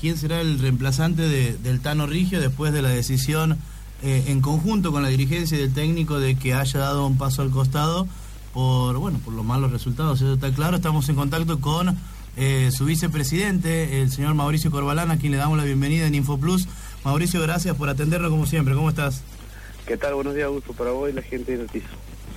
quién será el reemplazante del Tano Rigio después de la decisión en conjunto con la dirigencia y del técnico de que haya dado un paso al costado por los malos resultados. Eso está claro. Estamos en contacto con su vicepresidente, el señor Mauricio Corbalán, a quien le damos la bienvenida en InfoPlus. Mauricio, gracias por atendernos como siempre. ¿Cómo estás? ¿Qué tal? Buenos días, Augusto, para vos y la gente de Noticias.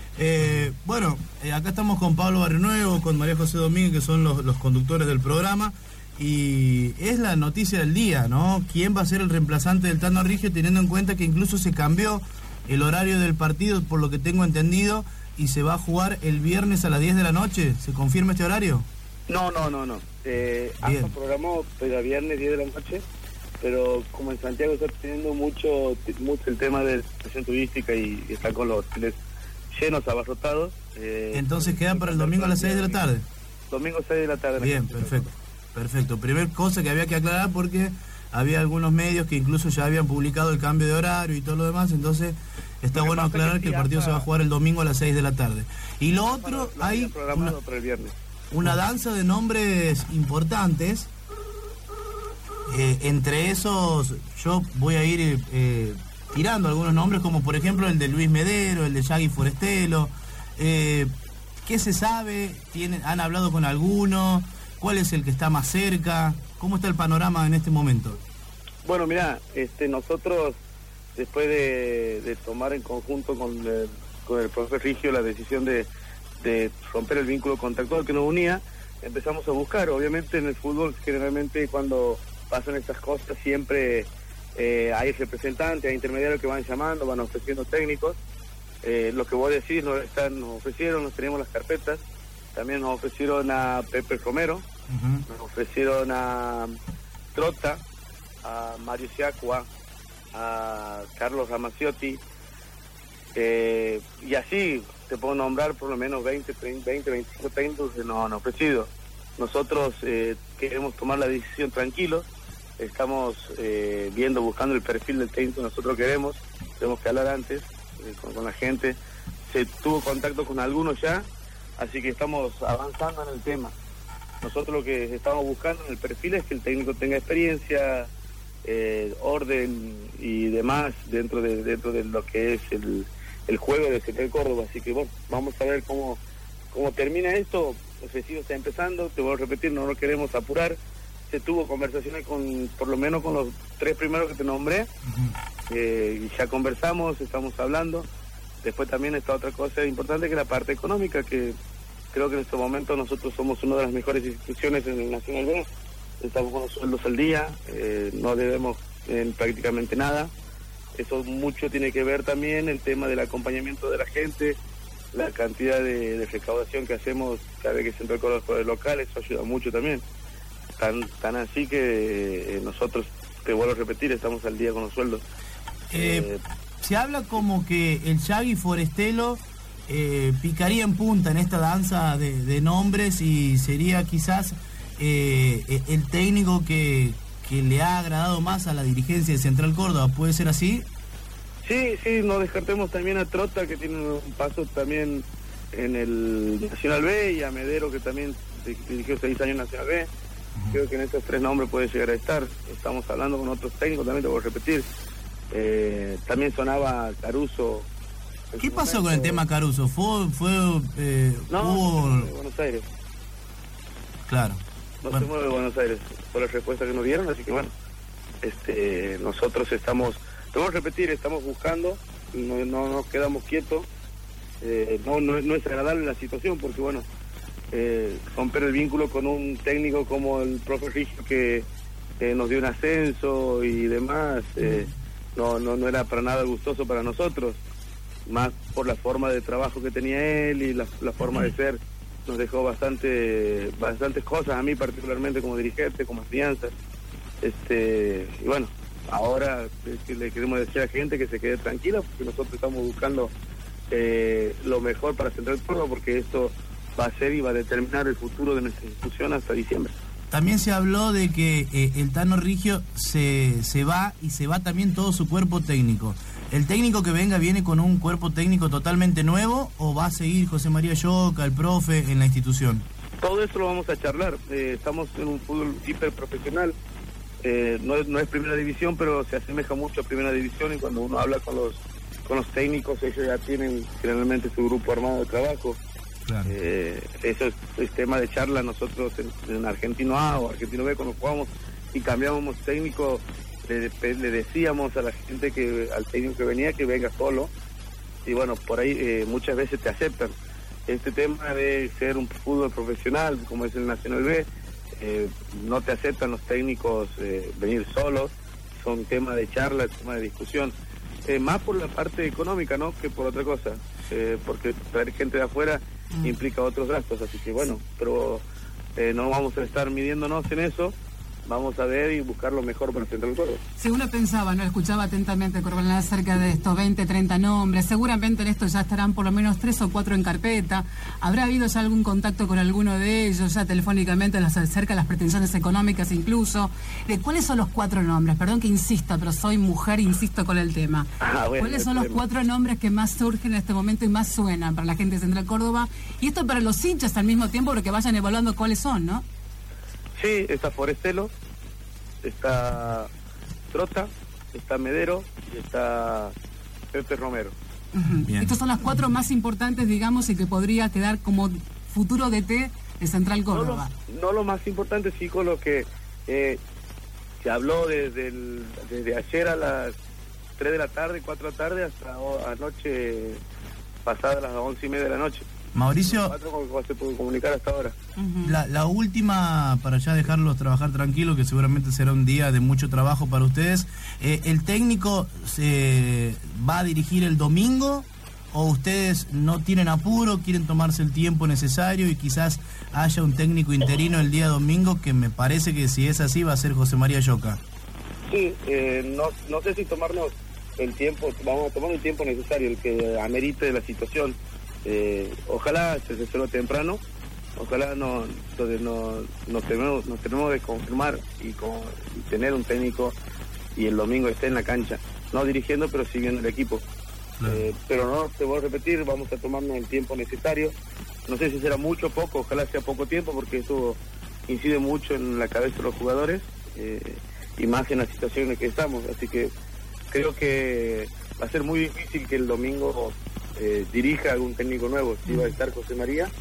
Acá estamos con Pablo Barrionuevo, con María José Domínguez, que son los conductores del programa, y es la noticia del día, ¿no? ¿Quién va a ser el reemplazante del Tano Rigio, teniendo en cuenta que incluso se cambió el horario del partido, por lo que tengo entendido, y se va a jugar el viernes a las 10 de la noche? ¿Se confirma este horario? No. Hasta programó para viernes 10 de la noche, pero como en Santiago está teniendo mucho el tema de la estación turística y está con los hoteles llenos, abarrotados. Entonces queda para el domingo a las 6 de la tarde. Domingo 6 de la tarde. Bien, perfecto. Primer cosa que había que aclarar, porque había algunos medios que incluso ya habían publicado el cambio de horario y todo lo demás, entonces está bueno aclarar que el partido se va a jugar el domingo a las 6 de la tarde. Y lo otro, hay programado para el viernes. Una danza de nombres importantes. Entre esos yo voy a ir tirando algunos nombres, como por ejemplo el de Luis Medero, el de Yagui Forestelo. ¿Qué se sabe? ¿Han hablado con alguno? ¿Cuál es el que está más cerca? ¿Cómo está el panorama en este momento? Bueno, mirá, nosotros, después de tomar en conjunto con el profe Rigio la decisión de romper el vínculo contractual que nos unía, empezamos a buscar. Obviamente en el fútbol, generalmente cuando pasan estas cosas, siempre hay representantes, hay intermediarios que van llamando, van ofreciendo técnicos. Lo que vos decís, nos ofrecieron, nos tenemos las carpetas. También nos ofrecieron a Pepe Romero, nos ofrecieron a Trota, a Mario Siacua, a Carlos Ramaciotti, y así te puedo nombrar por lo menos 25 técnicos que nos han ofrecido. Nosotros queremos tomar la decisión tranquilos, estamos buscando el perfil del técnico que nosotros queremos que hablar antes con la gente. Se tuvo contacto con algunos ya, así que estamos avanzando en el tema. Nosotros lo que estamos buscando en el perfil es que el técnico tenga experiencia, orden y demás dentro de lo que es el juego de Central Córdoba. Así que bueno, vamos a ver cómo termina esto. El festivo está empezando, te voy a repetir, no lo queremos apurar. Se tuvo conversaciones por lo menos con los 3 primeros que te nombré. Y ya conversamos, estamos hablando. Después también está otra cosa importante, que es la parte económica, que creo que en este momento nosotros somos una de las mejores instituciones en el Nacional B. Estamos con los sueldos al día, no debemos prácticamente nada. Eso mucho tiene que ver también el tema del acompañamiento de la gente, la cantidad de recaudación que hacemos cada vez que se entra con los locales, eso ayuda mucho también. Tan así que nosotros, te vuelvo a repetir, estamos al día con los sueldos. Se habla como que el Yagui Forestelo picaría en punta en esta danza de nombres y sería quizás el técnico que le ha agradado más a la dirigencia de Central Córdoba. ¿Puede ser así? Sí, no descartemos también a Trota, que tiene un paso también en el Nacional B, y a Medero, que también dirigió 6 años en Nacional B. Creo que en estos 3 nombres puede llegar a estar. Estamos hablando con otros técnicos, también te voy a repetir. También sonaba Caruso. ¿Qué pasó con el tema Caruso? No, hubo... de Buenos Aires. Claro. No se mueve de Buenos Aires, por la respuesta que nos dieron, así que bueno, nosotros estamos, te voy a repetir, estamos buscando, no nos quedamos quietos. No es agradable la situación, porque bueno, romper el vínculo con un técnico como el profe Rigio, que nos dio un ascenso y demás, no era para nada gustoso para nosotros, más por la forma de trabajo que tenía él y la forma de ser. Nos dejó bastantes cosas, a mí particularmente como dirigente, como alianza. Y bueno, ahora le queremos decir a la gente que se quede tranquila, porque nosotros estamos buscando lo mejor para Central Córdoba, porque esto va a ser y va a determinar el futuro de nuestra institución hasta diciembre. También se habló de que el Tano Rigio se va, y se va también todo su cuerpo técnico. ¿El técnico que venga viene con un cuerpo técnico totalmente nuevo, o va a seguir José María Lloca, el profe, en la institución? Todo eso lo vamos a charlar. Estamos en un fútbol hiper profesional. no es primera división, pero se asemeja mucho a primera división, y cuando uno habla con los técnicos, ellos ya tienen generalmente su grupo armado de trabajo. Claro. Eso es tema de charla. Nosotros en Argentino A o Argentino B, cuando jugamos y cambiábamos técnico, le decíamos a la gente, al técnico que venía, que venga solo, y bueno, por ahí muchas veces te aceptan. Este tema de ser un fútbol profesional, como es el Nacional B, no te aceptan los técnicos venir solos, son temas de charla, temas de discusión, más por la parte económica, ¿no?, que por otra cosa, porque traer gente de afuera implica otros gastos, así que bueno, pero no vamos a estar midiéndonos en eso. Vamos a ver y buscar lo mejor para el Central Córdoba. Si uno pensaba, no escuchaba atentamente, Corbalán, acerca de estos 20, 30 nombres, seguramente en esto ya estarán por lo menos 3 o 4 en carpeta. ¿Habrá habido ya algún contacto con alguno de ellos, ya telefónicamente, acerca de las pretensiones económicas incluso? ¿Cuáles son los 4 nombres? Perdón que insista, pero soy mujer, insisto con el tema. Bueno, ¿cuáles son los 4 nombres que más surgen en este momento y más suenan para la gente de Central Córdoba? Y esto para los hinchas al mismo tiempo, porque vayan evaluando cuáles son, ¿no? Sí, está Forestelo, está Trota, está Medero y está Pepe Romero. Estos son las 4 más importantes, digamos, y que podría quedar como futuro DT de Central Córdoba. No lo más importante, sí, con lo que se habló desde ayer a las 3 de la tarde, 4 de la tarde, hasta anoche, pasada las 11:30 de la noche. Mauricio, se puede comunicar hasta ahora. La última, para ya dejarlos trabajar tranquilos, que seguramente será un día de mucho trabajo para ustedes. ¿El técnico se va a dirigir el domingo o ustedes no tienen apuro, quieren tomarse el tiempo necesario y quizás haya un técnico interino el día domingo, que me parece que si es así va a ser José María Lloca? Sí, no sé si tomarnos el tiempo, vamos a tomar el tiempo necesario, el que amerite la situación. Ojalá se resuelva temprano, ojalá nos tenemos de confirmar y tener un técnico y el domingo esté en la cancha, no dirigiendo, pero siguiendo el equipo. Claro. Pero no, te voy a repetir, vamos a tomarnos el tiempo necesario. No sé si será mucho o poco, ojalá sea poco tiempo, porque esto incide mucho en la cabeza de los jugadores y más en la situación en la que estamos, así que creo que va a ser muy difícil que el domingo dirija algún técnico nuevo. Si va a estar José María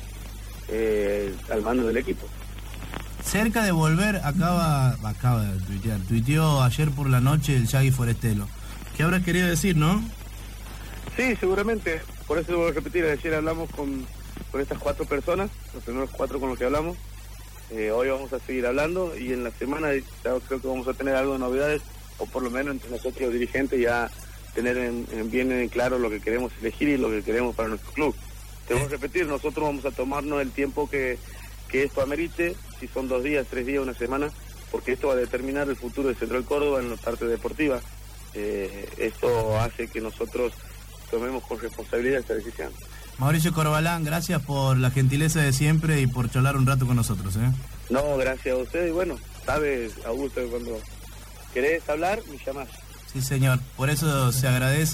al mando del equipo. Cerca de volver, acaba de tuiteó ayer por la noche el Yagui Forestelo. ¿Qué habrás querido decir, no? Sí, seguramente, por eso lo voy a repetir. Ayer hablamos con estas 4 personas, los primeros 4 con los que hablamos. Hoy vamos a seguir hablando y en la semana ya creo que vamos a tener algo de novedades, o por lo menos entre nosotros los dirigentes ya tener bien en claro lo que queremos elegir y lo que queremos para nuestro club. Te voy a repetir, nosotros vamos a tomarnos el tiempo que esto amerite, si son 2 días, 3 días, una semana, porque esto va a determinar el futuro de Central Córdoba en la parte deportiva. Esto hace que nosotros tomemos con responsabilidad esta decisión. Mauricio Corbalán, gracias por la gentileza de siempre y por charlar un rato con nosotros. No, gracias a usted, y bueno, sabes, Augusto, que cuando querés hablar, me llamás. Sí, señor, por eso se agradece.